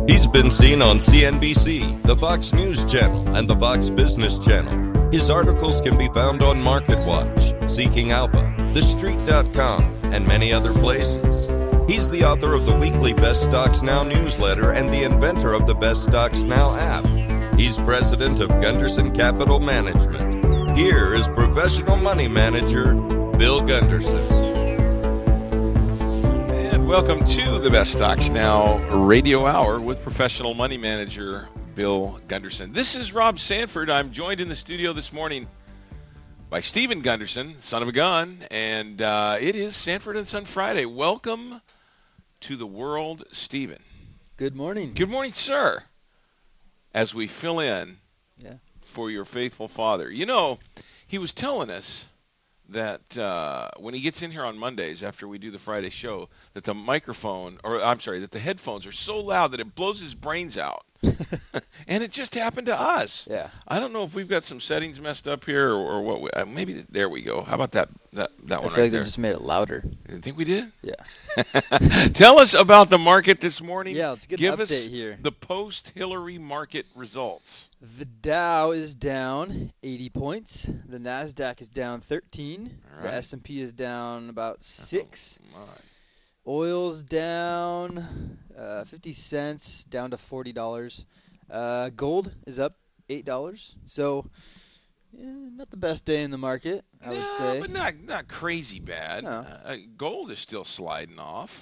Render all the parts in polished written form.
He's been seen on CNBC, the Fox News Channel, and the Fox Business Channel. His articles can be found on MarketWatch, Seeking Alpha, TheStreet.com, and many other places. He's the author of the weekly Best Stocks Now newsletter and the inventor of the Best Stocks Now app. He's president of Gunderson Capital Management. Here is professional money manager, Bill Gunderson. Welcome to the Best Stocks Now radio hour with professional money manager Bill Gunderson. This is Rob Sanford. I'm joined in the studio this morning by Stephen Gunderson, son of a gun, and it is Sanford and Son Friday. Welcome to the world, Stephen. Good morning. Good morning, sir. As we fill in for your faithful father. You know, he was telling us that when he gets in here on Mondays after we do the Friday show, that the that the headphones are so loud that it blows his brains out. And it just happened to us. Yeah. I don't know if we've got some settings messed up here or what. Maybe there we go. How about that one I right feel like there? they just made it louder. You think we did? Yeah. Tell us about the market this morning. Yeah, let's get Give an update us here. the post-Hillary market results. The Dow is down 80 points. The NASDAQ is down 13. All right. The S&P is down about 6. Oh, my. Oil's down 50 cents, down to $40. Gold is up $8. So, not the best day in the market, I would say. But not crazy bad. No. Gold is still sliding off.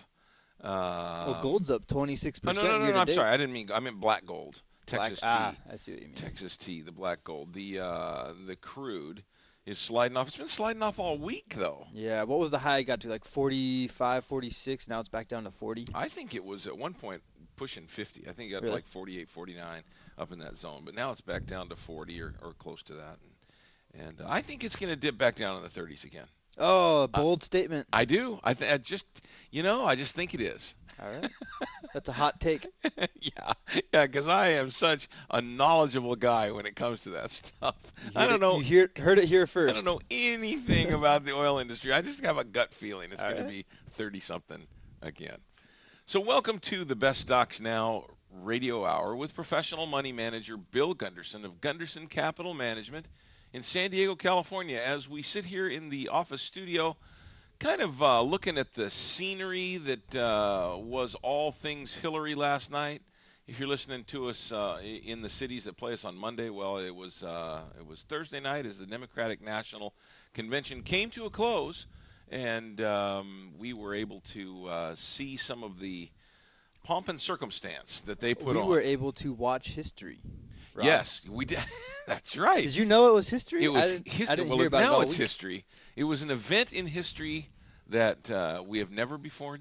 Well, gold's up 26% No, year to I'm date. sorry. I meant black gold. Texas tea. I see what you mean. Texas tea, the black gold. The crude is sliding off. It's been sliding off all week, though. Yeah, what was the high it got to? Like 45, 46. Now it's back down to 40. I think it was at one point pushing 50. I think it got to Really? like 48, 49 up in that zone. But now it's back down to 40 or close to that. And I think it's going to dip back down in the 30s again. Oh, a bold statement. I do. I just think it is. All right. That's a hot take. Yeah, because I am such a knowledgeable guy when it comes to that stuff. I don't know. You heard it here first. I don't know anything about the oil industry. I just have a gut feeling it's All going right. to be 30-something again. So welcome to the Best Stocks Now radio hour with professional money manager Bill Gunderson of Gunderson Capital Management in San Diego, California. As we sit here in the office studio, kind of looking at the scenery that was all things Hillary last night. If you're listening to us in the cities that play us on Monday, well, it was Thursday night as the Democratic National Convention came to a close, and we were able to see some of the pomp and circumstance that they put on. We were able to watch history. Rob. Yes, we did. That's right. Did you know it was history? It was I didn't history. hear about it Now all it's week. history. It was an event in history that we have never before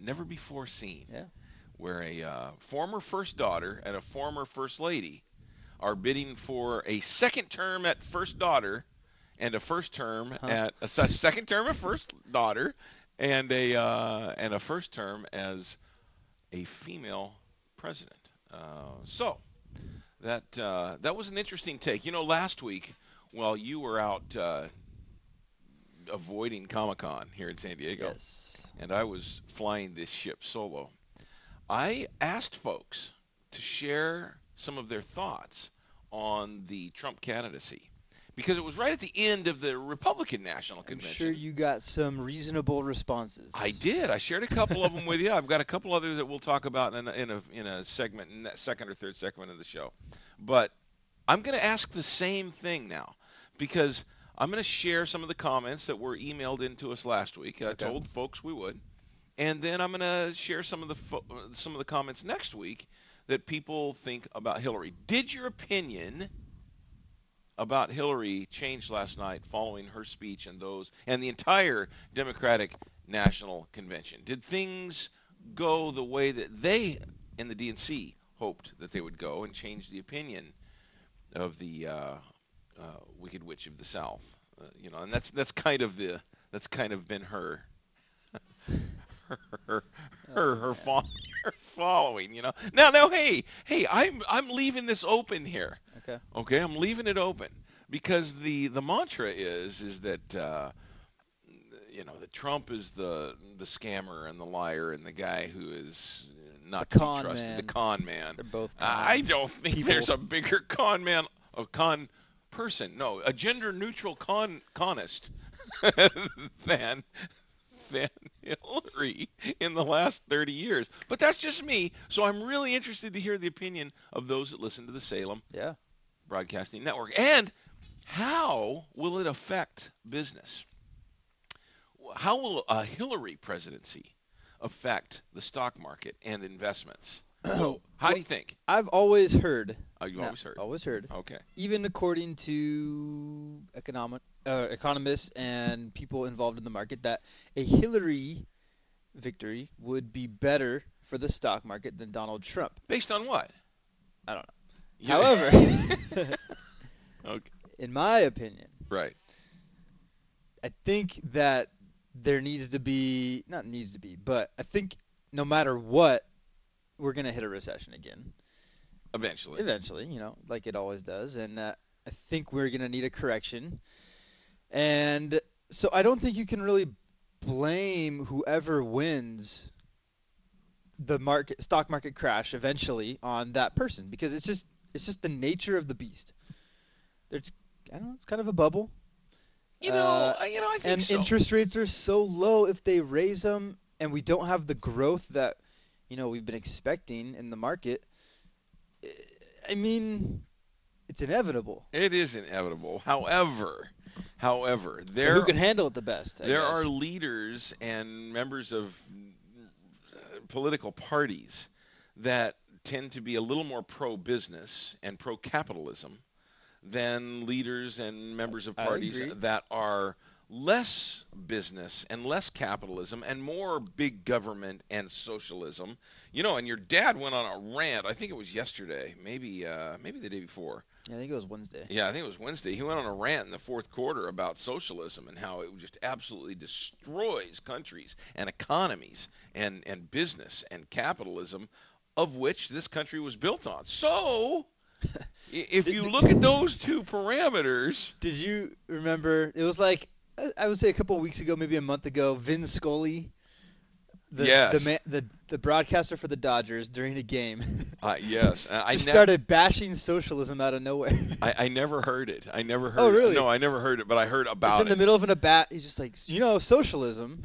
seen. Yeah. Where a former first daughter and a former first lady are bidding for a second term at first daughter and a first term at a second term of first daughter and a first term as a female president. So that was an interesting take. You know, last week while you were out avoiding Comic-Con here in San Diego, Yes. and I was flying this ship solo, I asked folks to share some of their thoughts on the Trump candidacy because it was right at the end of the Republican National I'm Convention. sure you got some reasonable responses. I did. I shared a couple of them with you. I've got a couple others that we'll talk about in a segment, in that second or third segment of the show. But I'm going to ask the same thing now because I'm going to share some of the comments that were emailed in to us last week. I told folks we would. And then I'm going to share some of the comments next week that people think about Hillary. Did your opinion about Hillary change last night following her speech and the entire Democratic National Convention? Did things go the way that they in the DNC hoped that they would go and change the opinion of the Wicked Witch of the South? And that's kind of been her following, Now, hey, I'm leaving this open here. Okay, I'm leaving it open because the mantra is that that Trump is the scammer and the liar and the guy who is not The to be con trusted. man. The con man. They're both con I don't think people. there's a bigger con man, a con person. No, a gender-neutral conist than Hillary in the last 30 years. But that's just me. So I'm really interested to hear the opinion of those that listen to the Salem Yeah. Broadcasting Network. And how will it affect business? How will a Hillary presidency affect the stock market and investments? So, how do you think? I've always heard. Oh, you always heard. Always heard. Okay. Even according to economists and people involved in the market, that a Hillary victory would be better for the stock market than Donald Trump. Based on what? I don't know. You- However, Okay. in my opinion, Right. I think that there needs to be, not needs to be, but I think no matter what, we're going to hit a recession again. Eventually. Like it always does. And I think we're going to need a correction. And so I don't think you can really blame whoever wins the stock market crash eventually on that person, because it's just the nature of the beast. I don't know, it's kind of a bubble. I think And so. interest rates are so low. If they raise them and we don't have the growth that we've been expecting in the market, I mean, it's inevitable. It is inevitable. However, So there who can handle it the best? I there guess. are leaders and members of political parties that tend to be a little more pro-business and pro-capitalism than leaders and members of I parties agree. that are less business and less capitalism and more big government and socialism. And your dad went on a rant. I think it was yesterday, maybe the day before. I think it was Wednesday. Yeah, I think it was Wednesday. He went on a rant in the fourth quarter about socialism and how it just absolutely destroys countries and economies and business and capitalism, of which this country was built on. So, if you look at those two parameters, Did you remember? It was like I would say a couple of weeks ago, maybe a month ago. Vin Scully, Yes. the broadcaster for the Dodgers during a game, yes, I just started bashing socialism out of nowhere. I never heard it. I never heard. Oh, really? No, I never heard it, but I heard Just about in the it. middle of an at-bat, he's just like, socialism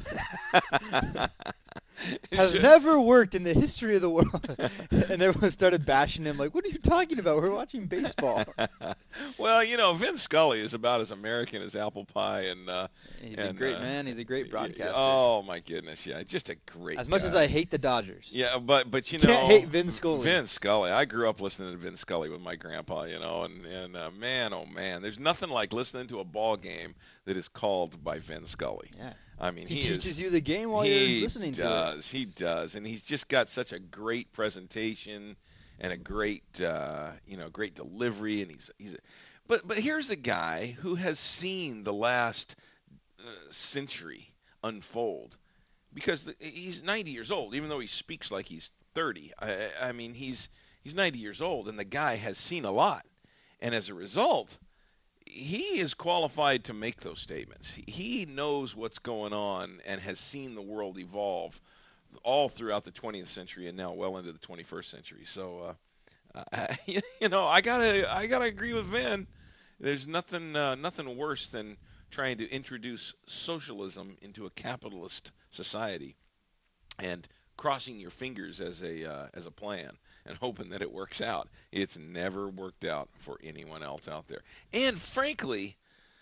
has Should- never worked in the history of the world. And everyone started bashing him, like, what are you talking about? We're watching baseball. Well, Vin Scully is about as American as apple pie, and He's a great man. He's a great broadcaster. Oh my goodness, yeah, just a great. As much guy. as I hate the Dodgers. Yeah, but Can't hate Vin Scully. Vin Scully. I grew up listening to Vin Scully with my grandpa, and man, oh man, there's nothing like listening to a ball game that is called by Vin Scully. Yeah. I mean, He he teaches you the game while you're listening to it. He does, and he's just got such a great presentation and a great, great delivery, and but here's a guy who has seen the last century unfold, because he's 90 years old, even though he speaks like he's 30. I mean, he's 90 years old, and the guy has seen a lot, and as a result, he is qualified to make those statements. He knows what's going on and has seen the world evolve all throughout the 20th century and now well into the 21st century. So, I gotta agree with Vin. There's nothing worse than trying to introduce socialism into a capitalist society and crossing your fingers as a plan and hoping that it works out. It's never worked out for anyone else out there. And frankly,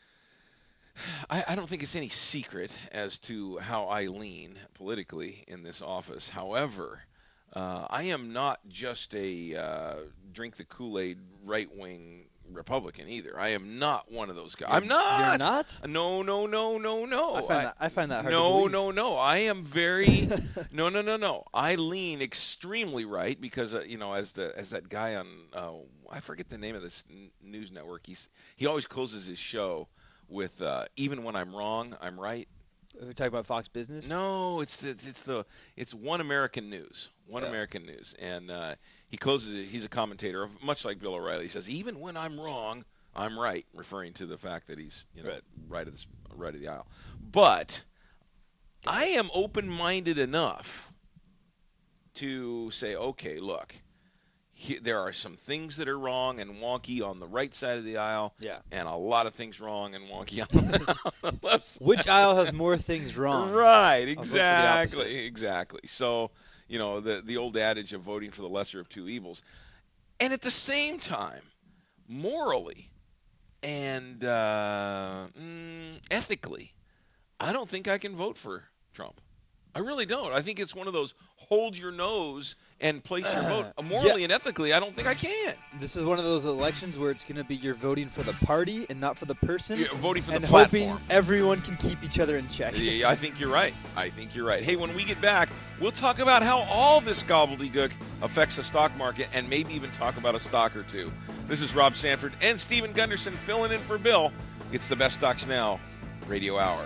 I don't think it's any secret as to how I lean politically in this office. However, I am not just a drink the Kool-Aid right-wing Republican either. I am not one of those guys. I'm not. You're not? No. I find that hard to No, believe. no. I am very no. I lean extremely right because as that guy on I forget the name of this news network. He always closes his show with even when I'm wrong, I'm right. We're talking about Fox Business? No, it's One American News. Yeah. American News, and he closes it. He's a commentator, much like Bill O'Reilly. He says, "Even when I'm wrong, I'm right," referring to the fact that he's right of the aisle. But I am open-minded enough to say, okay, look, there are some things that are wrong and wonky on the right side of the aisle, and a lot of things wrong and wonky on the left side. Which aisle has more things wrong? Right, exactly. So, the old adage of voting for the lesser of two evils. And at the same time, morally and ethically, I don't think I can vote for Trump. I really don't. I think it's one of those hold your nose and place your vote. Morally and ethically, I don't think I can. This is one of those elections where it's going to be you're voting for the party and not for the person. You're voting for the platform. platform. And hoping everyone can keep each other in check. Yeah, I think you're right. Hey, when we get back, we'll talk about how all this gobbledygook affects the stock market and maybe even talk about a stock or two. This is Rob Sanford and Stephen Gunderson filling in for Bill. It's the Best Stocks Now Radio Hour.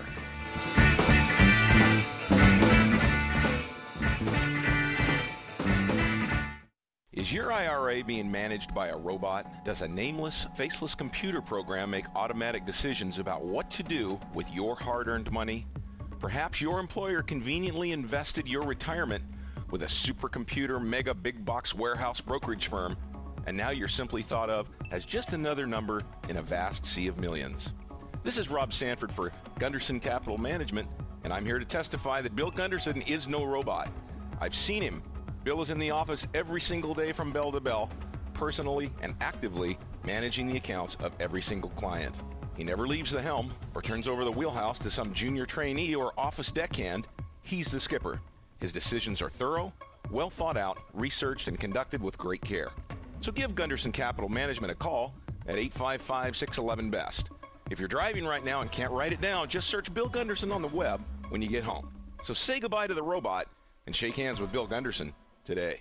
Is your IRA being managed by a robot? Does a nameless, faceless computer program make automatic decisions about what to do with your hard-earned money? Perhaps your employer conveniently invested your retirement with a supercomputer mega big box warehouse brokerage firm, and now you're simply thought of as just another number in a vast sea of millions. This is Rob Sanford for Gunderson Capital Management, and I'm here to testify that Bill Gunderson is no robot. I've seen him. Bill is in the office every single day from bell to bell, personally and actively managing the accounts of every single client. He never leaves the helm or turns over the wheelhouse to some junior trainee or office deckhand. He's the skipper. His decisions are thorough, well thought out, researched, and conducted with great care. So give Gunderson Capital Management a call at 855-611-BEST. If you're driving right now and can't write it down, just search Bill Gunderson on the web when you get home. So say goodbye to the robot and shake hands with Bill Gunderson today.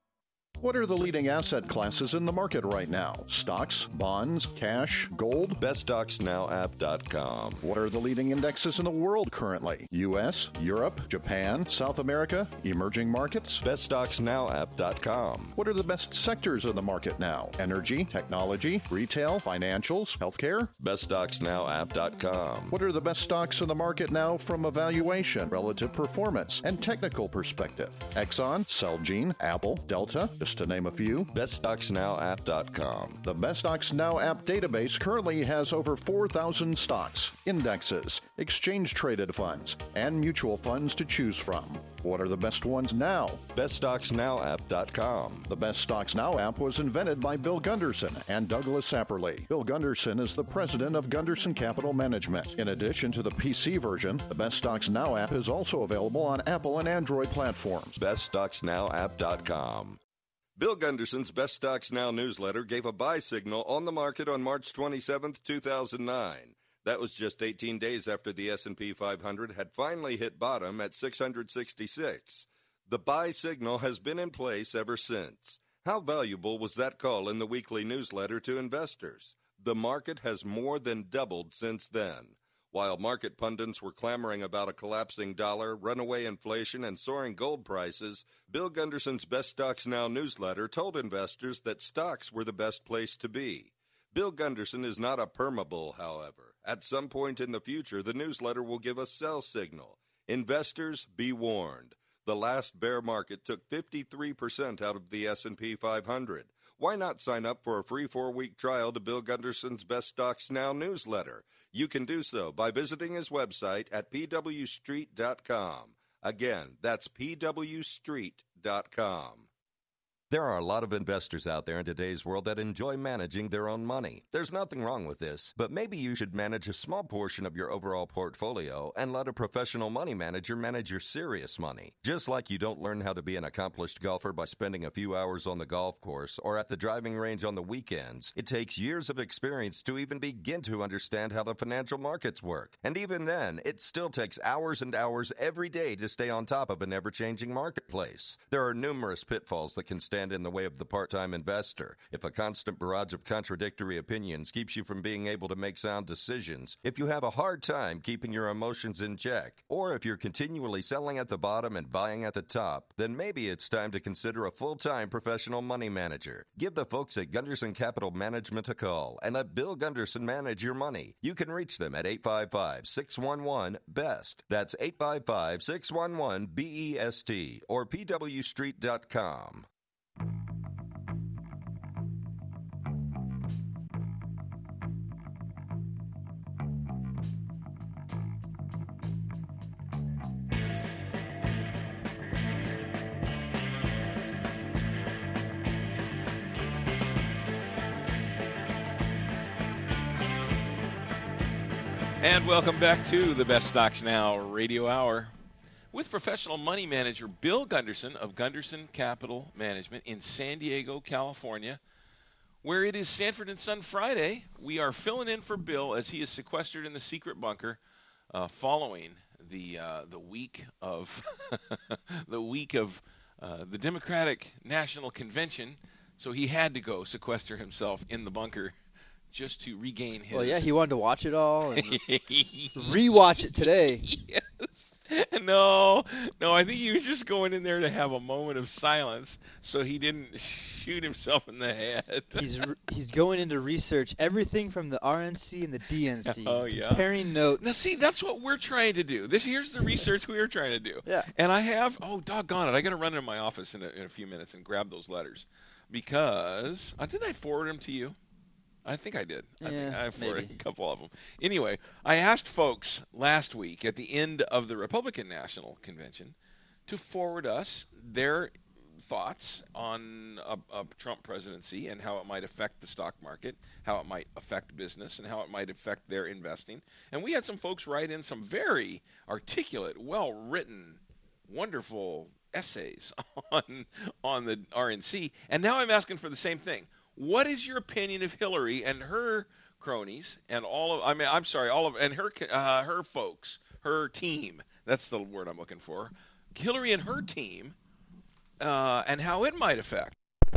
What are the leading asset classes in the market right now? Stocks, bonds, cash, gold? BestStocksNowApp.com. What are the leading indexes in the world currently? U.S., Europe, Japan, South America, emerging markets? BestStocksNowApp.com. What are the best sectors in the market now? Energy, technology, retail, financials, healthcare? BestStocksNowApp.com. What are the best stocks in the market now from a valuation, relative performance, and technical perspective? Exxon, Celgene, Apple, Delta, just to name a few. BestStocksNowApp.com. The Best Stocks Now app database currently has over 4,000 stocks, indexes, exchange-traded funds, and mutual funds to choose from. What are the best ones now? BestStocksNowApp.com. The Best Stocks Now app was invented by Bill Gunderson and Douglas Apperly. Bill Gunderson is the president of Gunderson Capital Management. In addition to the PC version, the Best Stocks Now app is also available on Apple and Android platforms. BestStocksNowApp.com. Bill Gunderson's Best Stocks Now newsletter gave a buy signal on the market on March 27, 2009. That was just 18 days after the S&P 500 had finally hit bottom at 666. The buy signal has been in place ever since. How valuable was that call in the weekly newsletter to investors? The market has more than doubled since then. While market pundits were clamoring about a collapsing dollar, runaway inflation, and soaring gold prices, Bill Gunderson's Best Stocks Now newsletter told investors that stocks were the best place to be. Bill Gunderson is not a permabull, however. At some point in the future, the newsletter will give a sell signal. Investors, be warned. The last bear market took 53% out of the S&P 500. Why not sign up for a free 4-week trial to Bill Gunderson's Best Stocks Now newsletter? You can do so by visiting his website at pwstreet.com. Again, that's pwstreet.com. There are a lot of investors out there in today's world that enjoy managing their own money. There's nothing wrong with this, but maybe you should manage a small portion of your overall portfolio and let a professional money manager manage your serious money. Just like you don't learn how to be an accomplished golfer by spending a few hours on the golf course or at the driving range on the weekends, it takes years of experience to even begin to understand how the financial markets work. And even then, it still takes hours and hours every day to stay on top of an ever-changing marketplace. There are numerous pitfalls that can stand stand in the way of the part-time investor, if a constant barrage of contradictory opinions keeps you from being able to make sound decisions, if you have a hard time keeping your emotions in check, or if you're continually selling at the bottom and buying at the top, then maybe it's time to consider a full-time professional money manager. Give the folks at Gunderson Capital Management a call and let Bill Gunderson manage your money. You can reach them at 855-611-BEST. That's 855-611-BEST or pwstreet.com. And welcome back to the Best Stocks Now Radio Hour with professional money manager Bill Gunderson of Gunderson Capital Management in San Diego, California, where it is Sanford and Son Friday. We are filling in for Bill as he is sequestered in the secret bunker following the week of the Democratic National Convention. So he had to go sequester himself in the bunker just to regain his... Well, yeah, he wanted to watch it all and rewatch it today. Yes. No, I think he was just going in there to have a moment of silence so he didn't shoot himself in the head. He's going into research everything from the RNC and the DNC. Oh, yeah. Comparing notes. Now, see, that's what we're trying to do. Here's the research we are trying to do. Yeah. And I have, doggone it, I got to run into my office in a few minutes and grab those letters because, didn't I forward them to you? I think I did. I think I forwarded a couple of them. Anyway, I asked folks last week at the end of the Republican National Convention to forward us their thoughts on a Trump presidency and how it might affect the stock market, how it might affect business, and how it might affect their investing. And we had some folks write in some very articulate, well-written, wonderful essays on the RNC. And now I'm asking for the same thing. What is your opinion of Hillary and her cronies and all of her folks, her team? That's the word I'm looking for. Hillary and her team, and how it might affect.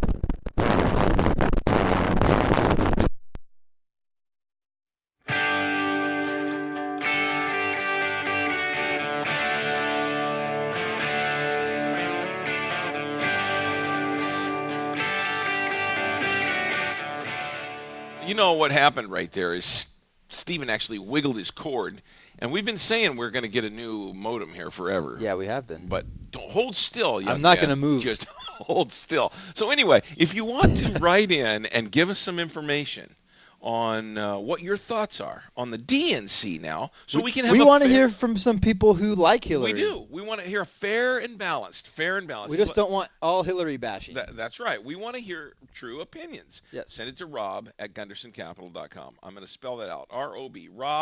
You know what happened right there is Stephen actually wiggled his cord, and we've been saying we're going to get a new modem here forever. Yeah, we have been. But don't hold still. I'm not going to move. Just hold still. So anyway, if you want to write in and give us some information on what your thoughts are on the DNC now, so we can have. We want to hear from some people who like Hillary. We do. We want to hear fair and balanced. We just don't want all Hillary bashing. That's right. We want to hear true opinions. Yes. Send it to rob@gundersoncapital.com. I'm going to spell that out. ROB.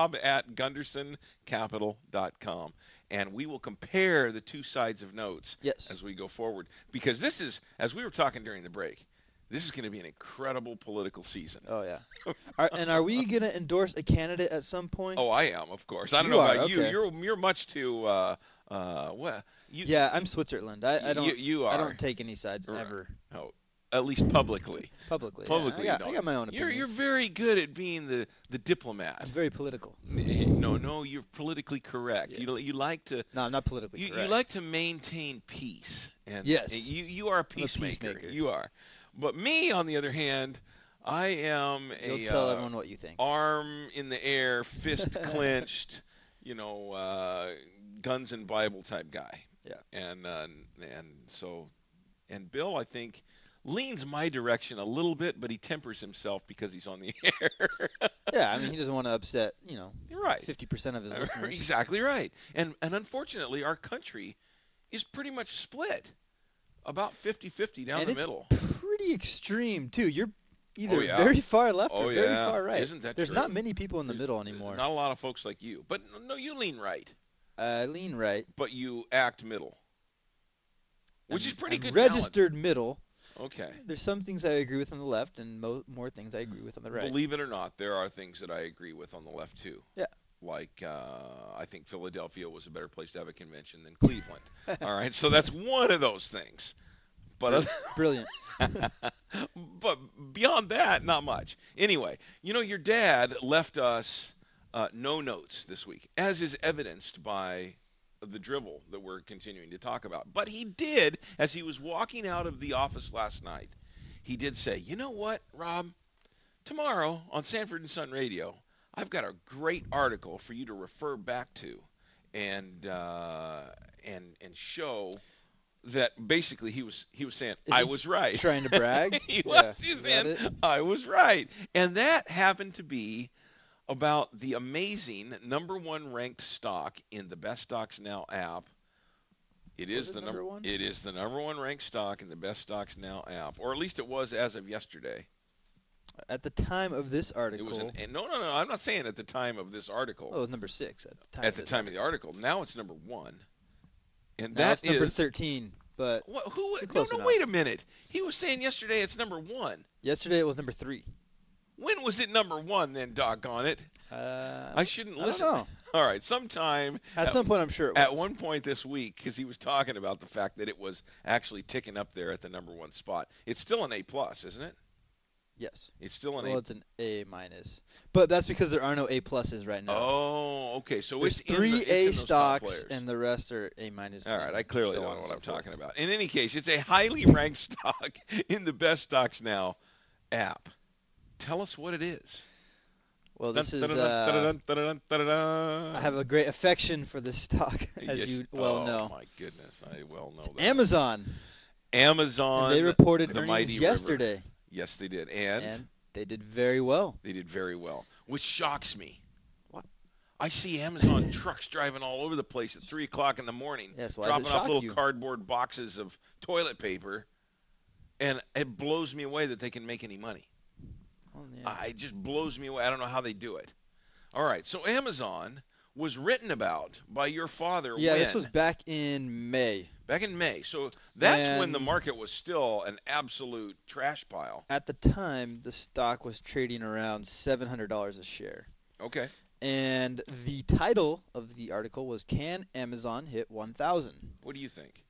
rob@gundersoncapital.com. And we will compare the two sides of notes as we go forward. Because this is, as we were talking during the break, this is going to be an incredible political season. Oh, yeah. Are we going to endorse a candidate at some point? Oh, I am, of course. I don't know about you. Okay. You're much too what? Yeah, I'm Switzerland. I don't. You are. I don't take any sides ever. Oh, at least publicly. Publicly, yeah. I got my own opinions. You're very good at being the diplomat. I'm very political. No, you're politically correct. Yeah. You like to. No, I'm not politically correct. You like to maintain peace. And yes. You are a peacemaker. I'm a peacemaker. You are. But me, on the other hand, I am You'll tell everyone what you think. Arm in the air, fist clenched, guns and Bible type guy. Yeah. And Bill, I think, leans my direction a little bit, but he tempers himself because he's on the air. Yeah, I mean, he doesn't want to upset, right. 50% of his listeners. Exactly right. And unfortunately, our country is pretty much split. About 50-50 down the middle. Pretty extreme, too. You're either very far left or very far right. Isn't that There's true? not many people in the middle anymore. Not a lot of folks like you. But no, you lean right. I lean right. But you act middle. Which is pretty good registered middle. Okay. There's some things I agree with on the left and more things I agree with on the right. Believe it or not, there are things that I agree with on the left, too. Yeah. Like, I think Philadelphia was a better place to have a convention than Cleveland. All right, so that's one of those things. But Brilliant. but beyond that, not much. Anyway, your dad left us no notes this week, as is evidenced by the dribble that we're continuing to talk about. But he did, as he was walking out of the office last night, he did say, "You know what, Rob? Tomorrow on Sanford and Son Radio, I've got a great article for you to refer back to, and show that basically he was saying I was right." Trying to brag? He Yeah. was Is that saying it? I was right, and that happened to be about the amazing #1 ranked stock in the Best Stocks Now app. It is Was it the number one? It is the #1 ranked stock in the Best Stocks Now app, or at least it was as of yesterday. At the time of this It article, was no. I'm not saying at the time of this article. oh, it was number 6 at the time. At the time of the article. Now it's #1, and Now it's that number is 13. But who? close No, enough. wait a minute. He was saying yesterday it's #1. yesterday it was number 3. When was it #1 then? Doggone it! I shouldn't I listen. don't know. All right, sometime At some point, I'm sure it was. at one point this week, because he was talking about the fact that it was actually ticking up there at the #1 spot. It's still an A+, isn't it? Yes. It's still an Well, A. it's an A-. But that's because there are no A+s right now. Oh, okay. So There's it's 3 in the, A it's in those top stocks, players. and the rest are A-. All right, I clearly so don't on know and what so I'm forth. talking about. In any case, it's a highly ranked stock in the Best Stocks Now app. Tell us what it is. Well, this is. I I have a great affection for this stock, as Yes. you well Oh, know. my goodness, I well know It's that. Amazon. Amazon. And they reported the earnings mighty river. yesterday, Yes, they did, and they did very well. they did very well, which shocks me. What? I see Amazon trucks driving all over the place at 3 o'clock in the morning, Yes, why does it dropping off shock little you? cardboard boxes of toilet paper, and it blows me away that they can make any money. Oh, yeah. It just blows me away. I don't know how they do it. All right, so Amazon was written about by your father Yeah, when? this was back in May. Back in May. So that's when the And- market was still an absolute trash pile. At the time, the stock was trading around $700 a share. Okay. And the title of the article was, "Can Amazon Hit 1,000?" What do you think?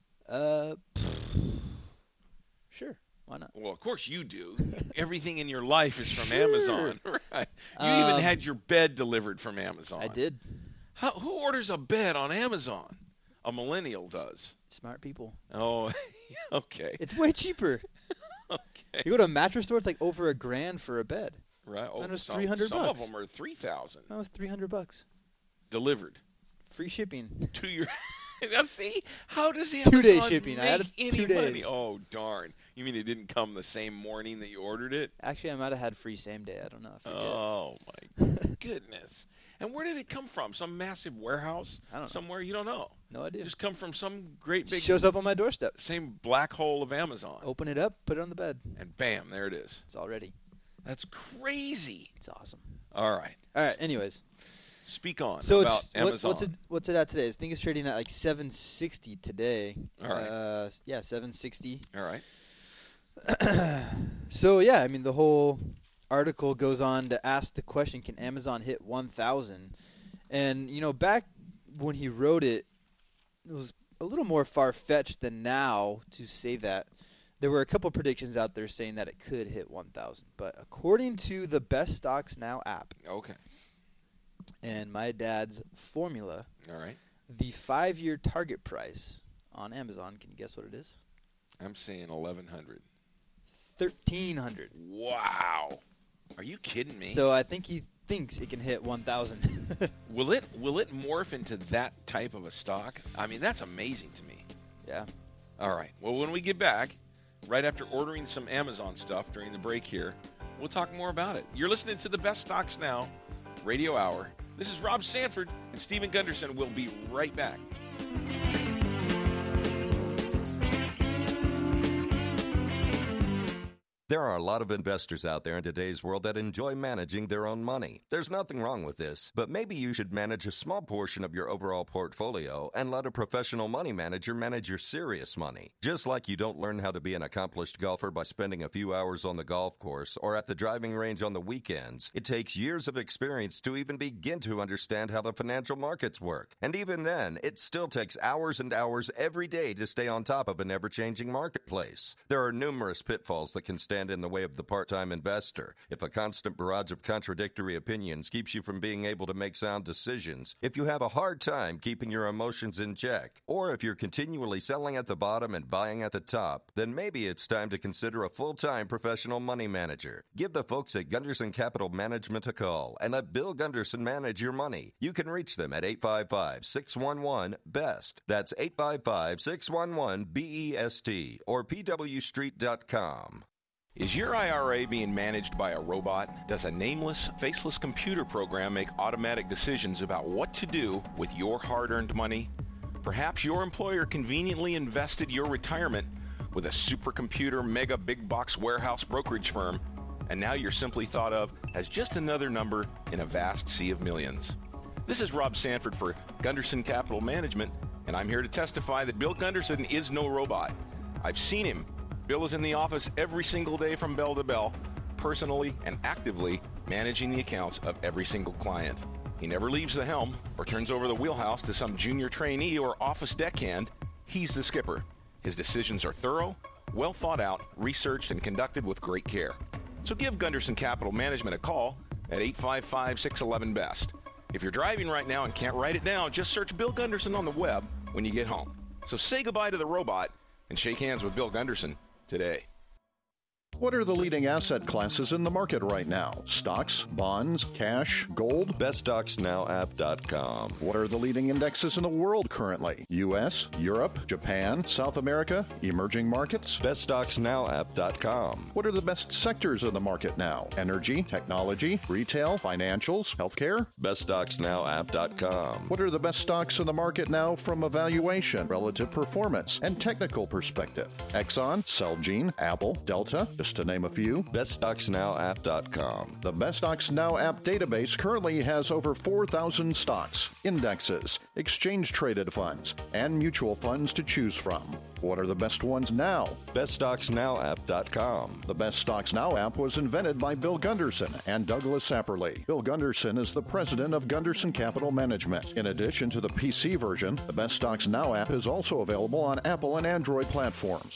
Sure. Why not? Well, of course you do. Everything in your life is from Sure. Amazon. Right. You even had your bed delivered from Amazon. I did. Who orders a bed on Amazon? A millennial does. Smart people. Oh, okay. It's way cheaper. Okay. You go to a mattress store, it's like over $1,000 for a bed. Right. Oh, Mine was some, $300 Some of bucks. them are 3,000 That was $300. delivered Free shipping. to your. Now see, how does the 2-day Amazon shipping. make I had it any 2 money? days. Oh darn! You mean it didn't come the same morning that you ordered it? Actually, I might have had free same day. I don't know. I forget. Oh my goodness! And where did it come from? Some massive warehouse I don't know. somewhere? You don't know. No idea. It just come from some great big Shows up on my doorstep. same black hole of Amazon, Open it up, put it on the bed. and bam, there it is. It's all ready. That's crazy. It's awesome. All right, All right. Anyways, speak on so about it's Amazon. what's it at today? I think it's trading at like 760 today. All right. Yeah, 760. All right. So yeah, I mean the whole article goes on to ask the question, can Amazon hit 1,000? And back when he wrote it, it was a little more far-fetched than now to say that. There were a couple predictions out there saying that it could hit 1,000, but according to the Best Stocks Now app Okay. and my dad's formula, All right. the 5-year target price on Amazon, can you guess what it is? I'm saying 1,100. 1,300. Wow. Are you kidding me? So I think he thinks it can hit 1,000. Will it morph into that type of a stock? I mean, that's amazing to me. Yeah. All right. Well, when we get back, right after ordering some Amazon stuff during the break here, we'll talk more about it. You're listening to the Best Stocks Now Radio Hour. This is Rob Sanford, and Stephen Gunderson will be right back. There are a lot of investors out there in today's world that enjoy managing their own money. There's nothing wrong with this, but maybe you should manage a small portion of your overall portfolio and let a professional money manager manage your serious money. Just like you don't learn how to be an accomplished golfer by spending a few hours on the golf course or at the driving range on the weekends, it takes years of experience to even begin to understand how the financial markets work. And even then, it still takes hours and hours every day to stay on top of an ever-changing marketplace. There are numerous pitfalls that can stand in the way of the part-time investor. If a constant barrage of contradictory opinions keeps you from being able to make sound decisions, if you have a hard time keeping your emotions in check, or if you're continually selling at the bottom and buying at the top, then maybe it's time to consider a full-time professional money manager. Give the folks at Gunderson Capital Management a call and let Bill Gunderson manage your money. You can reach them at 855-611-BEST. That's 855-611-BEST or pwstreet.com. Is your IRA being managed by a robot? Does a nameless, faceless computer program make automatic decisions about what to do with your hard-earned money? Perhaps your employer conveniently invested your retirement with a supercomputer mega big box warehouse brokerage firm, and now you're simply thought of as just another number in a vast sea of millions. This is Rob Sanford for Gunderson Capital Management, and I'm here to testify that Bill Gunderson is no robot. I've seen him. Bill is in the office every single day from bell to bell, personally and actively managing the accounts of every single client. He never leaves the helm or turns over the wheelhouse to some junior trainee or office deckhand. He's the skipper. His decisions are thorough, well thought out, researched, and conducted with great care. So give Gunderson Capital Management a call at 855-611-BEST. If you're driving right now and can't write it down, just search Bill Gunderson on the web when you get home. So say goodbye to the robot and shake hands with Bill Gunderson today. What are the leading asset classes in the market right now? Stocks, bonds, cash, gold? BestStocksNowApp.com. What are the leading indexes in the world currently? U.S., Europe, Japan, South America, emerging markets? BestStocksNowApp.com. What are the best sectors of the market now? Energy, technology, retail, financials, healthcare? BestStocksNowApp.com. What are the best stocks in the market now from a valuation, relative performance, and technical perspective? Exxon, Celgene, Apple, Delta, just to name a few. BestStocksNowApp.com. The Best Stocks Now app database currently has over 4,000 stocks, indexes, exchange-traded funds, and mutual funds to choose from. What are the best ones now? BestStocksNowApp.com. The Best Stocks Now app was invented by Bill Gunderson and Douglas Sapperly. Bill Gunderson is the president of Gunderson Capital Management. In addition to the PC version, the Best Stocks Now app is also available on Apple and Android platforms.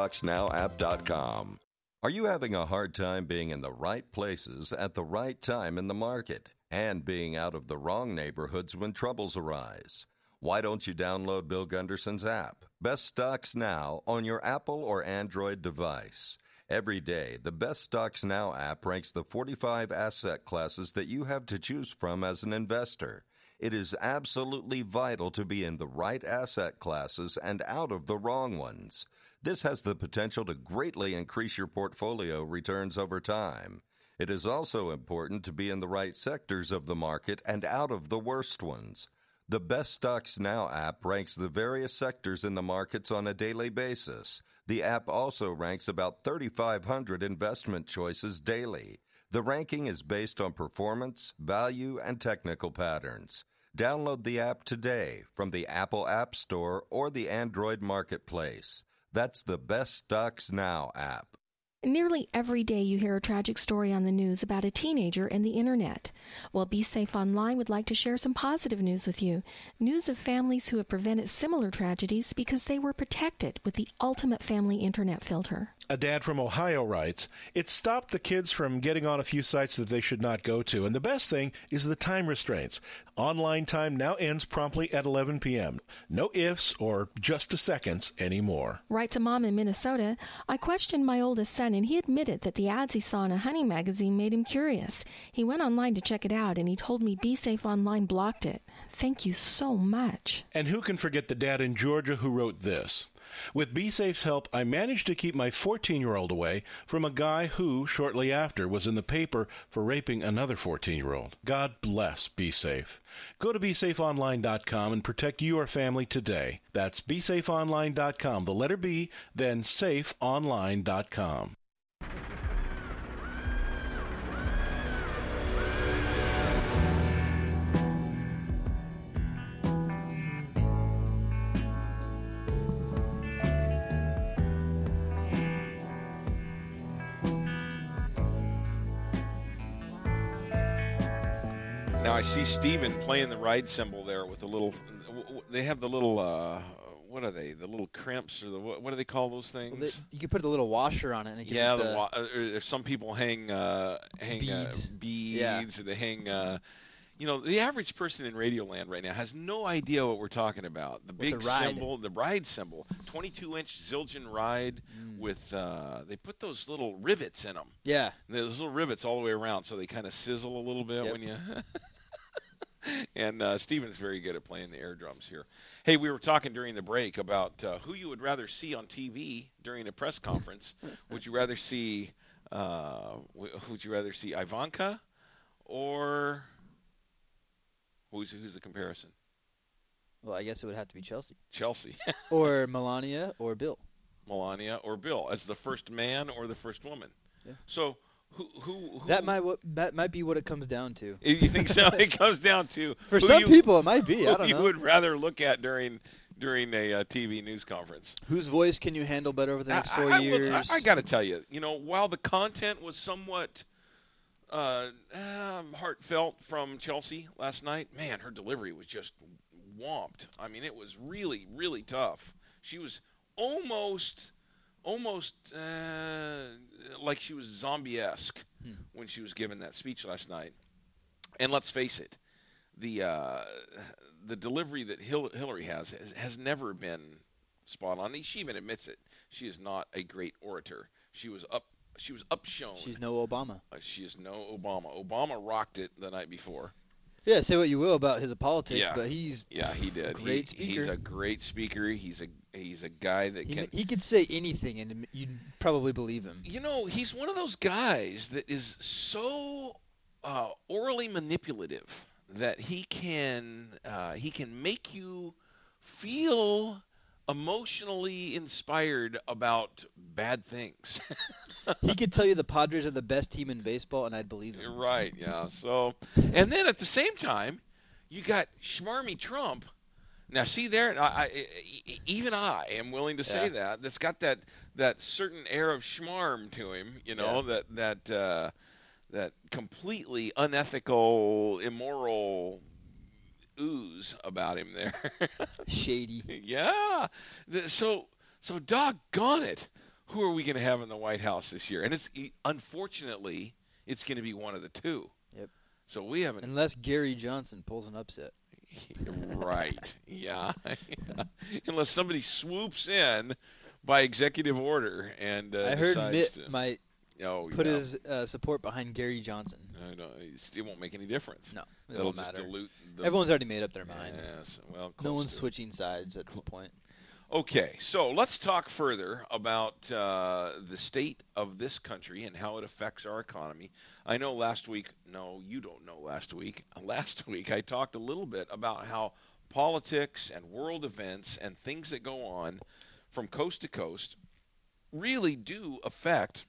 BestStocksNowApp.com. Are you having a hard time being in the right places at the right time in the market and being out of the wrong neighborhoods when troubles arise? Why don't you download Bill Gunderson's app, Best Stocks Now, on your Apple or Android device? Every day, the Best Stocks Now app ranks the 45 asset classes that you have to choose from as an investor. It is absolutely vital to be in the right asset classes and out of the wrong ones. This has the potential to greatly increase your portfolio returns over time. It is also important to be in the right sectors of the market and out of the worst ones. The Best Stocks Now app ranks the various sectors in the markets on a daily basis. The app also ranks about 3,500 investment choices daily. The ranking is based on performance, value, and technical patterns. Download the app today from the Apple App Store or the Android Marketplace. That's the Best Stocks Now app. Nearly every day you hear a tragic story on the news about a teenager and the internet. Well, Be Safe Online would like to share some positive news with you. News of families who have prevented similar tragedies because they were protected with the ultimate family internet filter. A dad from Ohio writes, "It stopped the kids from getting on a few sites that they should not go to. And the best thing is the time restraints. Online time now ends promptly at 11 p.m. No ifs or just a seconds anymore." Writes a mom in Minnesota, "I questioned my oldest son and he admitted that the ads he saw in a hunting magazine made him curious. He went online to check it out and he told me Be Safe Online blocked it. Thank you so much." And who can forget the dad in Georgia who wrote this? "With BeSafe's help, I managed to keep my 14-year-old away from a guy who, shortly after, was in the paper for raping another 14-year-old. God bless BeSafe. Go to BeSafeOnline.com and protect your family today. That's BeSafeOnline.com, the letter B, then SafeOnline.com. Now I see Steven playing the ride cymbal there with the little. They have the little. What are they? The little crimps or the what do they call those things? Well, you could put the little washer on it. And it Yeah, the some people hang beads. beads. Yeah. Or they hang. The average person in Radioland right now has no idea what we're talking about. The big cymbal, the ride cymbal, 22-inch Zildjian ride with. They put those little rivets in them. Yeah. There's little rivets all the way around, so they kind of sizzle a little bit when you. And Steven's very good at playing the air drums here. Hey, we were talking during the break about who you would rather see on TV during a press conference. Would you rather see Ivanka or who's the comparison? Well, I guess it would have to be Chelsea. Chelsea. Or Melania or Bill. Melania or Bill as the first man or the first woman. Yeah. So who that might be what it comes down to. You think so? It comes down to for some people it might be. I don't know. Who you would rather look at during a TV news conference? Whose voice can you handle better over the next 4 years? I got to tell you, while the content was somewhat heartfelt from Chelsea last night, man, her delivery was just whomped. I mean, it was really, really tough. She was almost like she was zombie-esque when she was given that speech last night. And let's face it, the delivery that Hillary has never been spot on. She even admits it. She is not a great orator. She was upshown. She's no Obama. She is no Obama. Obama rocked it the night before. Yeah, say what you will about his politics, but he's he did. Great speaker. He's a great speaker. He's a guy that he could say anything and you'd probably believe him. He's one of those guys that is so orally manipulative that he can make you feel emotionally inspired about bad things. He could tell you the Padres are the best team in baseball, and I'd believe him. Right, yeah. So, and then at the same time, you got Schmarmy Trump. Now, see there, even I am willing to say that's got that certain air of schmarm to him, that completely unethical, immoral ooze about him there. Shady. Yeah. So doggone it. Who are we going to have in the White House this year? And unfortunately, it's going to be one of the two. Yep. So we haven't. Unless Gary Johnson pulls an upset. Right. Yeah. Unless somebody swoops in by executive order and I heard Mitt might put his support behind Gary Johnson. No, it won't make any difference. No, it That'll won't just matter. dilute Everyone's already made up their mind. Yes. Well, no one's switching sides at this point. Okay, so let's talk further about the state of this country and how it affects our economy. I know last week I talked a little bit about how politics and world events and things that go on from coast to coast really do affect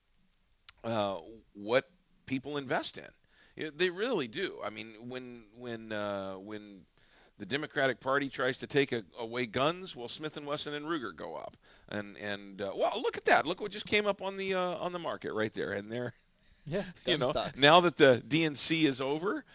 what people invest in. They really do. I mean, when the Democratic Party tries to take away guns, well, Smith & Wesson and Ruger go up, and well, look at that! Look what just came up on the market right there, and there. Yeah, stocks. Now that the DNC is over,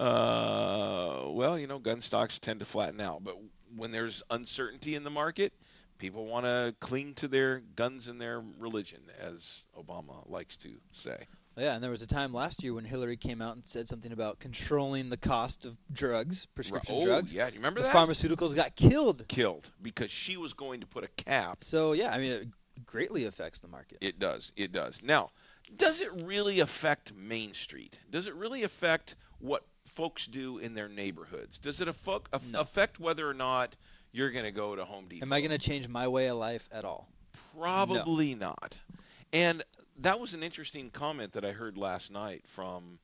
well, gun stocks tend to flatten out. But when there's uncertainty in the market, people want to cling to their guns and their religion, as Obama likes to say. Yeah, and there was a time last year when Hillary came out and said something about controlling the cost of drugs, prescription drugs. Yeah, do you remember the that? Pharmaceuticals got killed. Because she was going to put a cap. So, yeah, I mean, it greatly affects the market. It does. Now, does it really affect Main Street? Does it really affect what folks do in their neighborhoods? Does it affect whether or not you're going to go to Home Depot? Am I going to change my way of life at all? Probably not. And that was an interesting comment that I heard last night from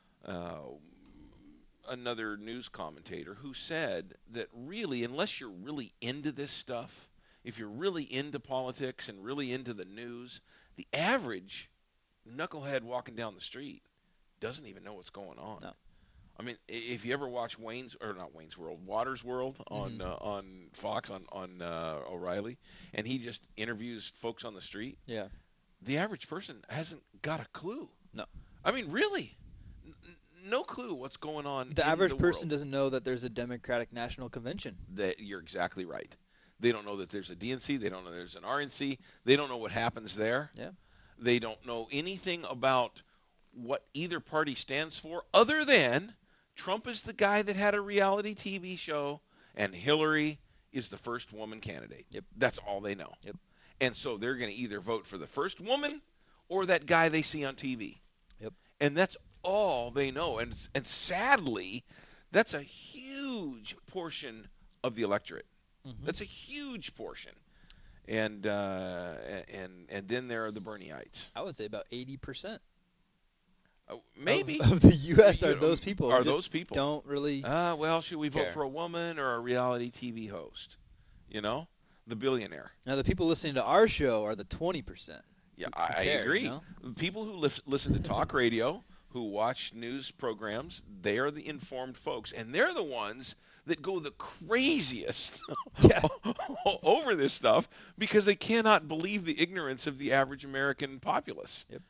another news commentator who said that really, unless you're really into this stuff, if you're really into politics and really into the news, the average knucklehead walking down the street doesn't even know what's going on. No. I mean, if you ever watch Water's World on Fox on O'Reilly, and he just interviews folks on the street. Yeah. The average person hasn't got a clue. No. I mean, really, no clue what's going on. The in average the person world. doesn't know that there's a Democratic National Convention. That you're exactly right. They don't know that there's a DNC. They don't know there's an RNC. They don't know what happens there. Yeah. They don't know anything about what either party stands for, other than Trump is the guy that had a reality TV show, and Hillary is the first woman candidate. Yep. That's all they know. Yep. And so they're going to either vote for the first woman or that guy they see on TV. Yep. And that's all they know. And sadly, that's a huge portion of the electorate. Mm-hmm. That's a huge portion. And then there are the Bernieites. I would say about 80%. Maybe of the U.S. You are know, those people. Are who just those people? Don't really. Well, should we vote care. for a woman or a reality TV host? You know, the billionaire. Now the people listening to our show are the 20%. Yeah, I care, agree. you know? People who listen to talk radio, who watch news programs, they are the informed folks, and they're the ones that go the craziest Yeah. over this stuff because they cannot believe the ignorance of the average American populace. Yep.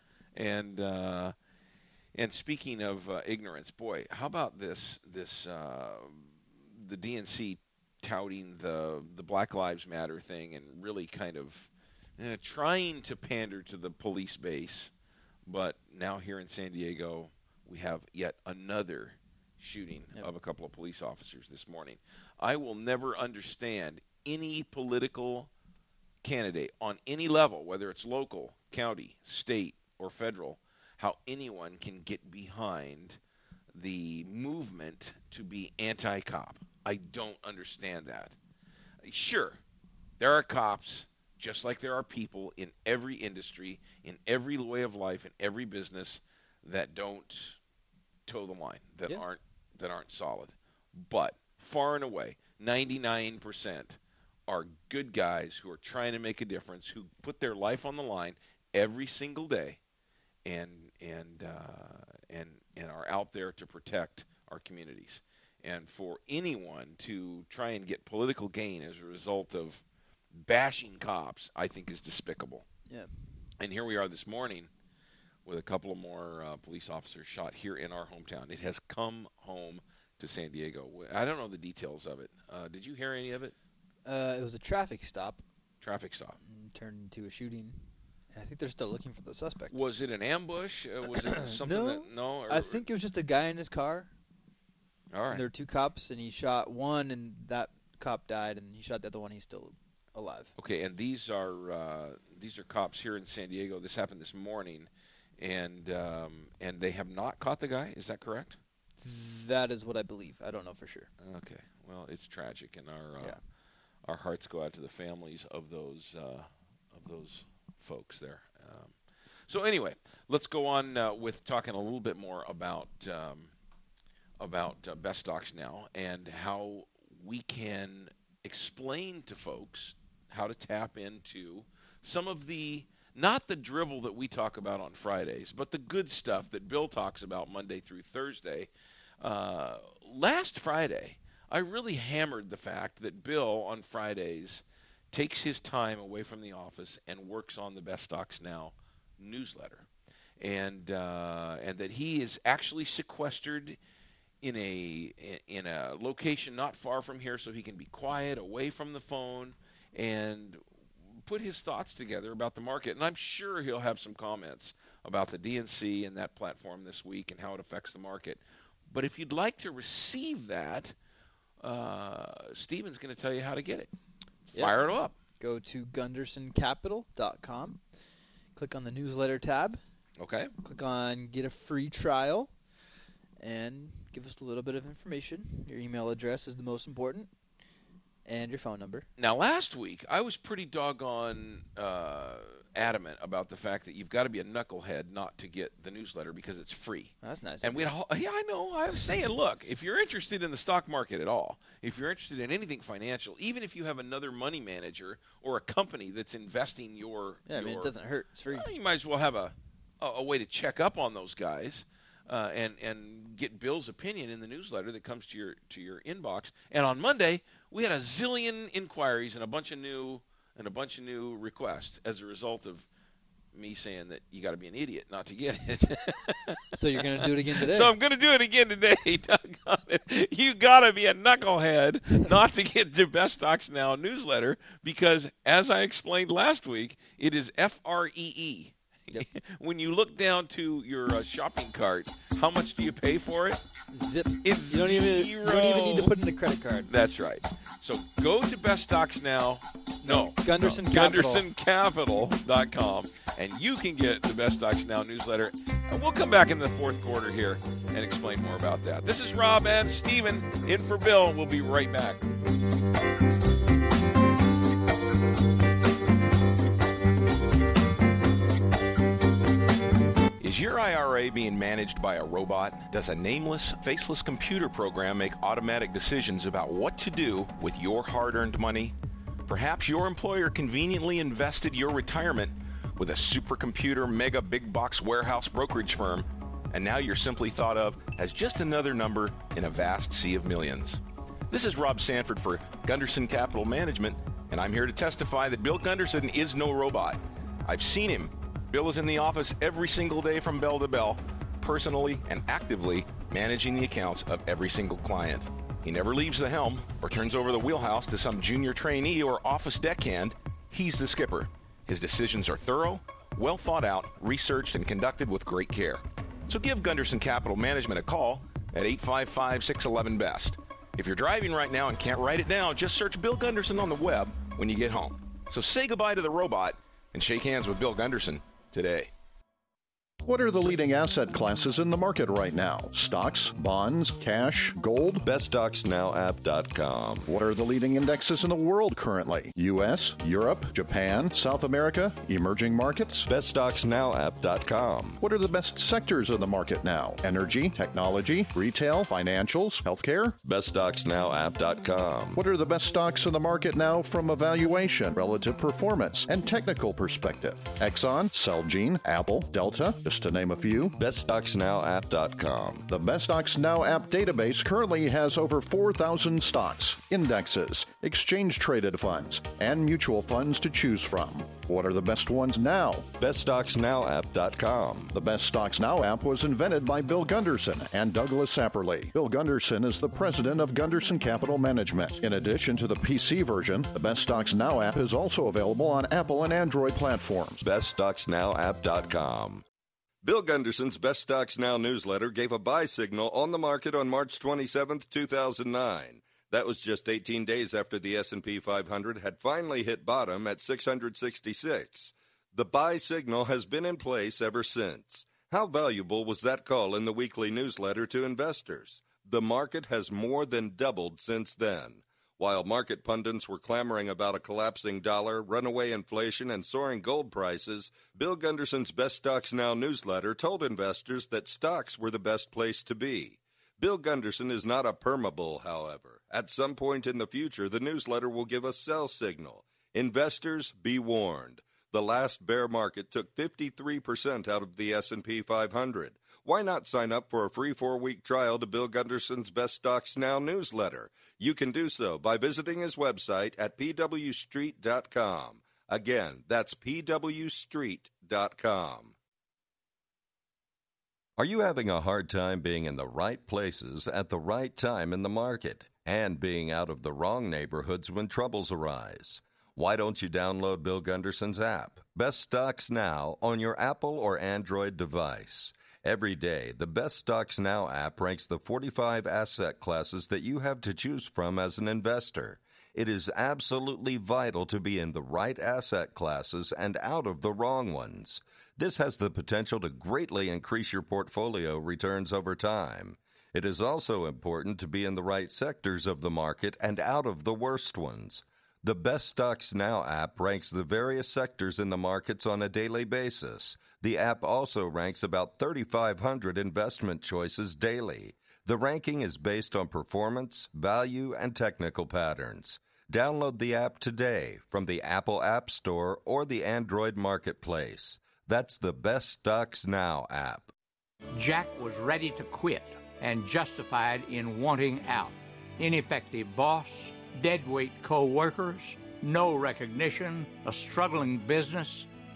And speaking of ignorance, boy, how about this the DNC touting the Black Lives Matter thing and really kind of trying to pander to the police base, but now here in San Diego we have yet another shooting of a couple of police officers this morning. I will never understand any political candidate on any level, whether it's local, county, state, or federal, how anyone can get behind the movement to be anti-cop. I don't understand that. Sure, there are cops, just like there are people in every industry, in every way of life, in every business that don't toe the line, that aren't solid. But far and away, 99% are good guys who are trying to make a difference, who put their life on the line every single day, and are out there to protect our communities. And for anyone to try and get political gain as a result of bashing cops, I think is despicable. Yeah. And here we are this morning with a couple of more police officers shot here in our hometown. It has come home to San Diego. I don't know the details of it. Did you hear any of it? It was a traffic stop. Traffic stop. And turned into a shooting. I think they're still looking for the suspect. Was it an ambush? Was it something No, I think it was just a guy in his car. All right. And there were two cops, and he shot one, and that cop died, and he shot the other one. He's still alive. Okay, and these are cops here in San Diego. This happened this morning, and they have not caught the guy. Is that correct? That is what I believe. I don't know for sure. Okay. Well, it's tragic, and our hearts go out to the families of those folks there. So anyway, let's go on with talking a little bit more about Best Stocks now and how we can explain to folks how to tap into some of the, not the drivel that we talk about on Fridays, but the good stuff that Bill talks about Monday through Thursday. Last Friday, I really hammered the fact that Bill on Fridays takes his time away from the office and works on the Best Stocks Now newsletter, and that he is actually sequestered in a location not far from here, so he can be quiet, away from the phone, and put his thoughts together about the market. And I'm sure he'll have some comments about the DNC and that platform this week and how it affects the market. But if you'd like to receive that, Stephen's going to tell you how to get it. Fire it up. Go to GundersonCapital.com. Click on the newsletter tab. Okay. Click on get a free trial and give us a little bit of information. Your email address is the most important, and your phone number. Now, last week, I was pretty doggone adamant about the fact that you've got to be a knucklehead not to get the newsletter because it's free. That's nice. And I know. I was saying, look, if you're interested in the stock market at all, if you're interested in anything financial, even if you have another money manager or a company that's investing it doesn't hurt. It's free. You might as well have a way to check up on those guys and get Bill's opinion in the newsletter that comes to your inbox. And on Monday, we had a zillion inquiries and a bunch of new requests as a result of me saying that you got to be an idiot not to get it. So you're going to do it again today? So I'm going to do it again today. Doggone it. You got to be a knucklehead not to get the Best Stocks Now newsletter because, as I explained last week, it is FREE. Yep. When you look down to your shopping cart, how much do you pay for it? Zip. It's You don't even need to put in the credit card. That's right. So go to Best Stocks Now. Gunderson Capital. GundersonCapital.com, and you can get the Best Stocks Now newsletter. And we'll come back in the fourth quarter here and explain more about that. This is Rob and Steven in for Bill. We'll be right back. Is your IRA being managed by a robot? Does a nameless, faceless computer program make automatic decisions about what to do with your hard-earned money? Perhaps your employer conveniently invested your retirement with a supercomputer mega big box warehouse brokerage firm, and now you're simply thought of as just another number in a vast sea of millions. This is Rob Sanford for Gunderson Capital Management, and I'm here to testify that Bill Gunderson is no robot. I've seen him. Bill is in the office every single day from bell to bell, personally and actively managing the accounts of every single client. He never leaves the helm or turns over the wheelhouse to some junior trainee or office deckhand. He's the skipper. His decisions are thorough, well thought out, researched, and conducted with great care. So give Gunderson Capital Management a call at 855-611-BEST. If you're driving right now and can't write it down, just search Bill Gunderson on the web when you get home. So say goodbye to the robot and shake hands with Bill Gunderson today. What are the leading asset classes in the market right now? Stocks, bonds, cash, gold? BestStocksNowApp.com. What are the leading indexes in the world currently? U.S., Europe, Japan, South America, emerging markets? BestStocksNowApp.com. What are the best sectors of the market now? Energy, technology, retail, financials, healthcare? BestStocksNowApp.com. What are the best stocks in the market now from a valuation, relative performance, and technical perspective? Exxon, Celgene, Apple, Delta, just to name a few. BestStocksNowApp.com. The Best Stocks Now app database currently has over 4,000 stocks, indexes, exchange-traded funds, and mutual funds to choose from. What are the best ones now? BestStocksNowApp.com. The Best Stocks Now app was invented by Bill Gunderson and Douglas Sapperly. Bill Gunderson is the president of Gunderson Capital Management. In addition to the PC version, the Best Stocks Now app is also available on Apple and Android platforms. BestStocksNowApp.com. Bill Gunderson's Best Stocks Now newsletter gave a buy signal on the market on March 27, 2009. That was just 18 days after the S&P 500 had finally hit bottom at 666. The buy signal has been in place ever since. How valuable was that call in the weekly newsletter to investors? The market has more than doubled since then. While market pundits were clamoring about a collapsing dollar, runaway inflation, and soaring gold prices, Bill Gunderson's Best Stocks Now newsletter told investors that stocks were the best place to be. Bill Gunderson is not a permabull, however. At some point in the future, the newsletter will give a sell signal. Investors, be warned. The last bear market took 53% out of the S&P 500. Why not sign up for a free 4-week trial to Bill Gunderson's Best Stocks Now newsletter? You can do so by visiting his website at pwstreet.com. Again, that's pwstreet.com. Are you having a hard time being in the right places at the right time in the market and being out of the wrong neighborhoods when troubles arise? Why don't you download Bill Gunderson's app, Best Stocks Now, on your Apple or Android device? Every day, the Best Stocks Now app ranks the 45 asset classes that you have to choose from as an investor. It is absolutely vital to be in the right asset classes and out of the wrong ones. This has the potential to greatly increase your portfolio returns over time. It is also important to be in the right sectors of the market and out of the worst ones. The Best Stocks Now app ranks the various sectors in the markets on a daily basis. The app also ranks about 3,500 investment choices daily. The ranking is based on performance, value, and technical patterns. Download the app today from the Apple App Store or the Android Marketplace. That's the Best Stocks Now app. Jack was ready to quit and justified in wanting out. Ineffective boss, deadweight co-workers, no recognition, a struggling business.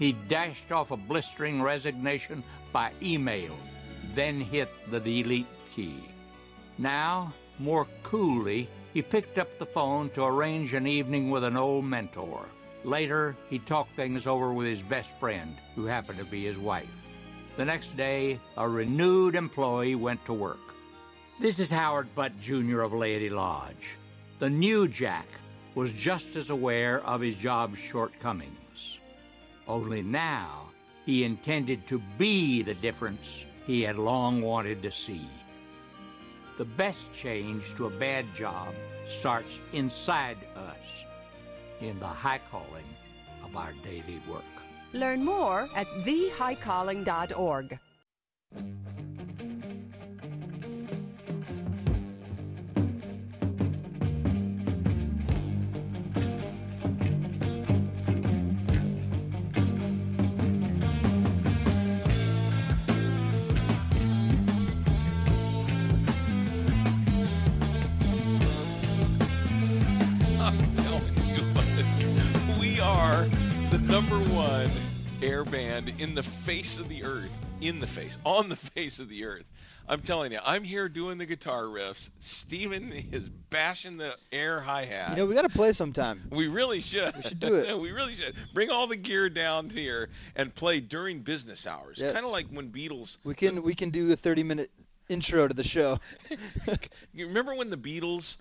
He dashed off a blistering resignation by email, then hit the delete key. Now, more coolly, he picked up the phone to arrange an evening with an old mentor. Later, he talked things over with his best friend, who happened to be his wife. The next day, a renewed employee went to work. This is Howard Butt, Jr. of Laity Lodge. The new Jack was just as aware of his job's shortcomings. Only now, he intended to be the difference he had long wanted to see. The best change to a bad job starts inside us, in the high calling of our daily work. Learn more at thehighcalling.org. #1 air band in the face of the earth. On the face of the earth. I'm telling you, I'm here doing the guitar riffs. Steven is bashing the air hi-hat. You know, we got to play sometime. We really should. We should do it. We really should. Bring all the gear down here and play during business hours. Yes. Kind of like when Beatles. We can do a 30-minute intro to the show. You remember when the Beatles,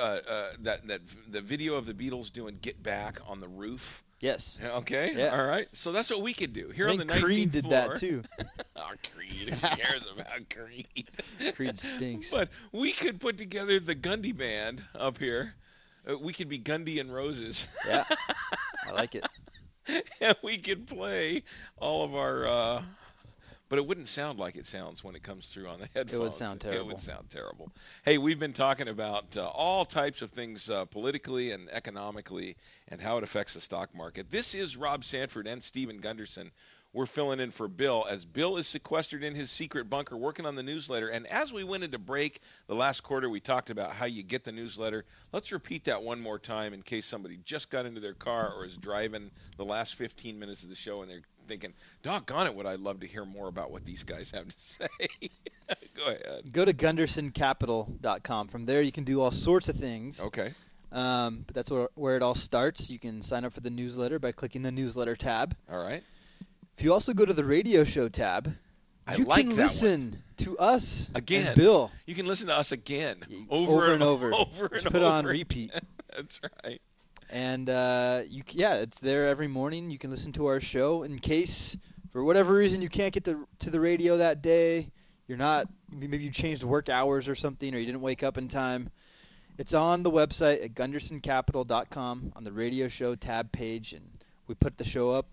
the video of the Beatles doing Get Back on the roof? Yes. Okay. Yeah. All right. So that's what we could do here I on the think 19th Creed did floor. that too. Oh, Creed. Who cares about Creed? Creed stinks. But we could put together the Gundy band up here. We could be Gundy and Roses. Yeah. I like it. And we could play all of our. But it wouldn't sound like it sounds when it comes through on the headphones. It would sound terrible. It would sound terrible. Hey, we've been talking about all types of things politically and economically and how it affects the stock market. This is Rob Sanford and Steven Gunderson. We're filling in for Bill as Bill is sequestered in his secret bunker working on the newsletter. And as we went into break the last quarter, we talked about how you get the newsletter. Let's repeat that one more time in case somebody just got into their car or is driving the last 15 minutes of the show and they're thinking, doggone it, would I love to hear more about what these guys have to say. Go ahead. Go to GundersonCapital.com. From there, you can do all sorts of things. Okay. But that's where it all starts. You can sign up for the newsletter by clicking the newsletter tab. All right. If you also go to the radio show tab, you can listen to us again. And Bill. You can listen to us again. Over and over. Just put it on repeat. That's right. And it's there every morning. You can listen to our show in case, for whatever reason, you can't get to the radio that day. Maybe you changed work hours or something, or you didn't wake up in time. It's on the website at GundersonCapital.com on the radio show tab page, and we put the show up,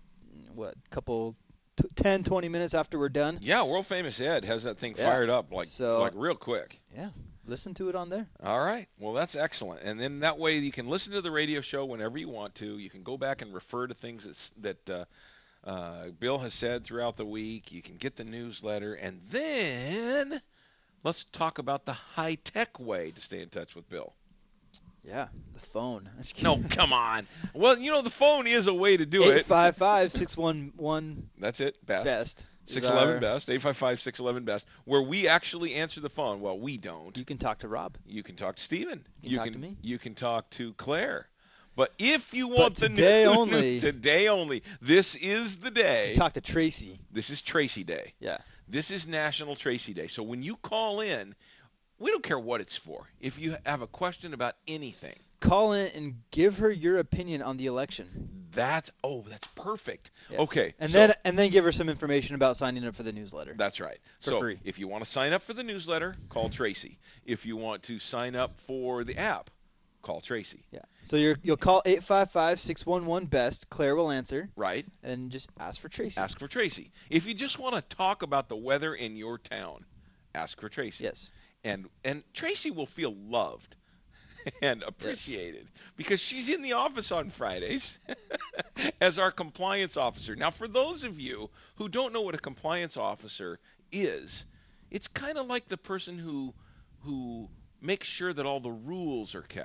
10, 20 minutes after we're done. Yeah, World Famous Ed has that thing fired up like real quick. Yeah. Listen to it on there. All right. Well, that's excellent. And then that way you can listen to the radio show whenever you want to. You can go back and refer to things that Bill has said throughout the week. You can get the newsletter. And then let's talk about the high-tech way to stay in touch with Bill. Yeah, the phone. No, come on. Well, the phone is a way to do it. 855-611. That's it. Best. 611 best. 855-611-BEST. Where we actually answer the phone. Well, we don't. You can talk to Rob. You can talk to Steven. You can talk to me. You can talk to Claire. But if you want today only. Today only. This is the day. Talk to Tracy. This is Tracy Day. Yeah. This is National Tracy Day. So when you call in, we don't care what it's for. If you have a question about anything, call in and give her your opinion on the election. That's perfect. Yes. Okay. And then give her some information about signing up for the newsletter. That's right. For free. If you want to sign up for the newsletter, call Tracy. If you want to sign up for the app, call Tracy. Yeah. So you'll call 855-611-BEST. Claire will answer. Right. And just ask for Tracy. Ask for Tracy. If you just want to talk about the weather in your town, ask for Tracy. Yes. And Tracy will feel loved and appreciated because she's in the office on Fridays as our compliance officer. Now, for those of you who don't know what a compliance officer is, it's kind of like the person who makes sure that all the rules are kept.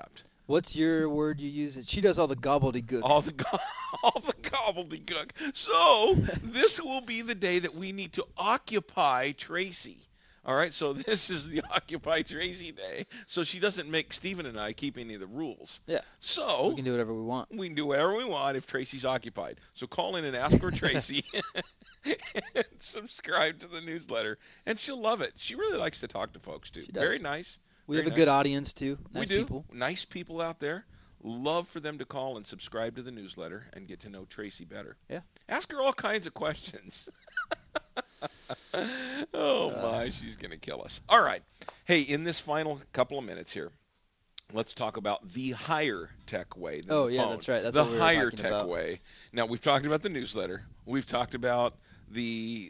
What's your word you use? She does all the gobbledygook. All the gobbledygook. So this will be the day that we need to occupy Tracy. All right, so this is the Occupy Tracy Day, so she doesn't make Stephen and I keep any of the rules. Yeah. So we can do whatever we want. We can do whatever we want if Tracy's occupied. So call in and ask for Tracy and subscribe to the newsletter, and she'll love it. She really likes to talk to folks, too. She does. Very nice. We have a good audience, too. Nice we do. people. Nice people out there. Love for them to call and subscribe to the newsletter and get to know Tracy better. Yeah. Ask her all kinds of questions. Oh, my, she's going to kill us. All right. Hey, in this final couple of minutes here, let's talk about the higher tech way than the phone. That's right. That's the what we were higher talking tech about. way. Now, we've talked about the newsletter. We've talked about the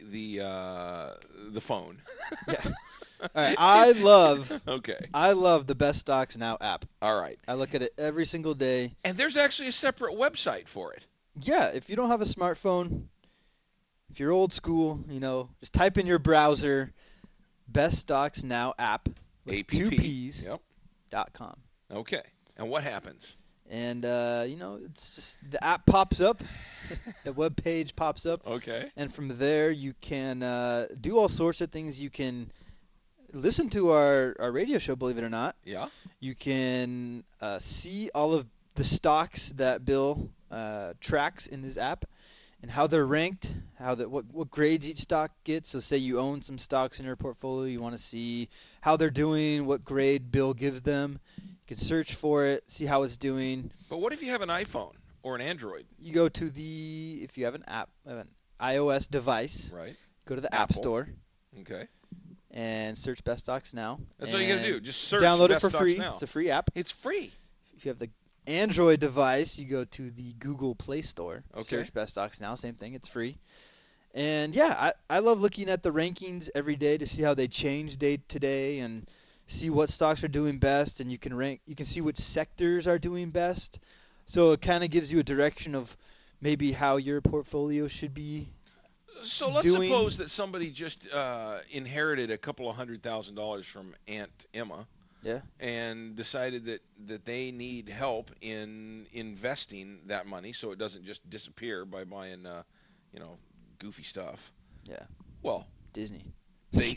phone. Yeah. All right. I love the Best Stocks Now app. All right. I look at it every single day. And there's actually a separate website for it. Yeah. If you don't have a smartphone, if you're old school, just type in your browser Best Stocks Now app with APP. 2 P's. Yep. .com. Okay. And what happens? And it's just the app pops up, the web page pops up. Okay. And from there you can do all sorts of things. You can listen to our radio show, believe it or not. Yeah. You can see all of the stocks that Bill tracks in his app and how they're ranked, what grades each stock gets. So say you own some stocks in your portfolio, you want to see how they're doing, what grade Bill gives them. You can search for it, see how it's doing. But what if you have an iPhone or an Android? You go to if you have an iOS device, right? Go to the Apple. App Store. Okay. And search Best Stocks Now. That's all you got to do. Just search download Best it for Stocks free. Now. It's a free app. It's free. If you have the Android device, you go to the Google Play Store. Okay. Search Best Stocks Now. Same thing. It's free. And yeah, I love looking at the rankings every day to see how they change day to day and see what stocks are doing best. And you can see which sectors are doing best. So it kind of gives you a direction of maybe how your portfolio should be. So let's suppose that somebody just inherited a couple of $100,000 from Aunt Emma. Yeah. And decided that they need help in investing that money so it doesn't just disappear by buying goofy stuff. Yeah. Well, Disney. They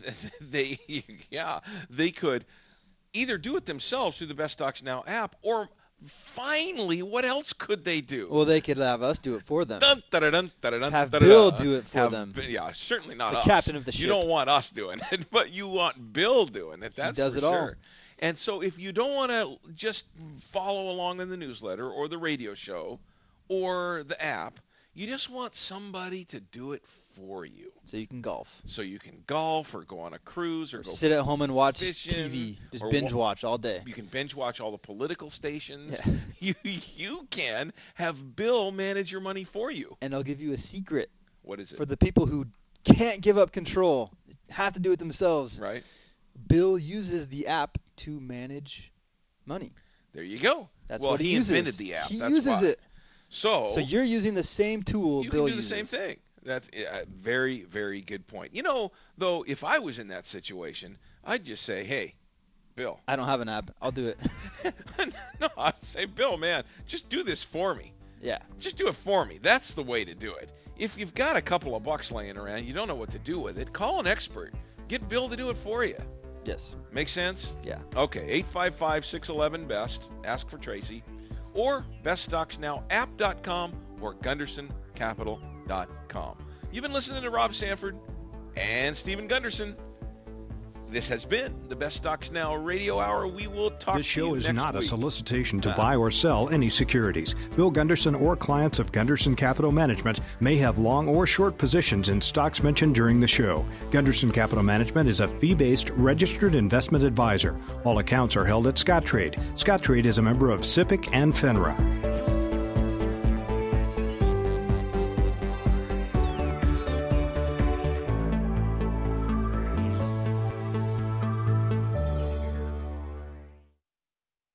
could either do it themselves through the Best Stocks Now app, or finally, what else could they do? Well, they could have us do it for them. Have Bill do it for them. Yeah, certainly not the us. Captain of the ship. You don't want us doing it, but you want Bill doing it. That's he does for it sure. all. And so if you don't want to just follow along in the newsletter or the radio show or the app, you just want somebody to do it for you. So you can golf. So you can golf or go on a cruise or go sit at home and watch fishing, TV. Just binge watch all day. You can binge watch all the political stations. Yeah. You can have Bill manage your money for you. And I'll give you a secret. What is it? For the people who can't give up control, have to do it themselves. Right. Bill uses the app to manage money. There you go. That's well, what he invented uses. the app. He That's uses why. it. So you're using the same tool Bill uses. You can do the same thing. That's a very, very good point. Though, if I was in that situation, I'd just say, hey, Bill. I don't have an app. I'll do it. No, I'd say, Bill, man, just do this for me. Yeah. Just do it for me. That's the way to do it. If you've got a couple of bucks laying around, you don't know what to do with it, call an expert. Get Bill to do it for you. Yes. Make sense? Yeah. Okay, 855-611-BEST. Ask for Tracy. Or beststocksnowapp.com or GundersonCapital.com. You've been listening to Rob Sanford and Stephen Gunderson. This has been the Best Stocks Now Radio Hour. We will talk to you next week. This show is not a solicitation to buy or sell any securities. Bill Gunderson or clients of Gunderson Capital Management may have long or short positions in stocks mentioned during the show. Gunderson Capital Management is a fee-based registered investment advisor. All accounts are held at Scottrade. Scottrade is a member of SIPC and FINRA.